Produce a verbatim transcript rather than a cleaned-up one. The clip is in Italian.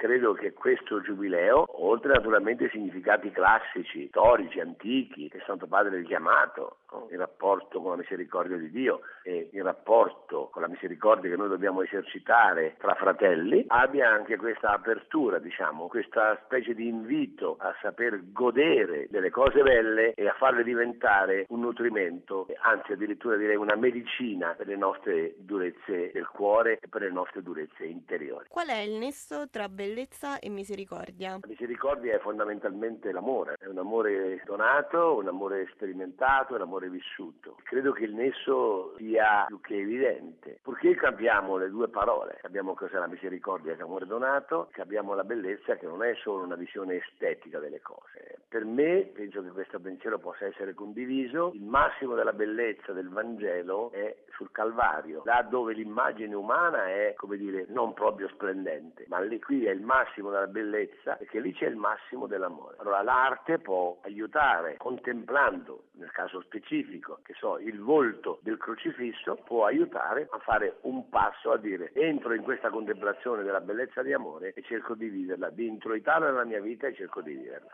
credo che questo giubileo, oltre naturalmente ai significati classici, storici, antichi, che Santo Padre ha richiamato, il rapporto con la misericordia di Dio e il rapporto con la misericordia che noi dobbiamo esercitare tra fratelli, abbia anche questa apertura, diciamo, questa specie di invito a saper godere delle cose belle e a farle diventare un nutrimento, anzi addirittura direi una medicina per le nostre durezze del cuore e per le nostre durezze interiori. Qual è il nesso tra bellezza e misericordia? La misericordia è fondamentalmente l'amore, è un amore donato, un amore sperimentato, un amore vissuto. Credo che il nesso sia più che evidente, purché capiamo le due parole, capiamo cos'è la misericordia, che è amore donato, capiamo la bellezza, che non è solo una visione estetica delle cose. Per me, penso che questo pensiero possa essere condiviso, il massimo della bellezza del Vangelo è sul Calvario, là dove l'immagine umana è, come dire, non proprio splendente, ma lì qui è il massimo della bellezza, perché lì c'è il massimo dell'amore. Allora l'arte può aiutare, contemplando, nel caso specifico, che so, il volto del crocifisso, può aiutare a fare un passo, a dire entro in questa contemplazione della bellezza di amore e cerco di viverla, di introitarla nella mia vita e cerco di viverla.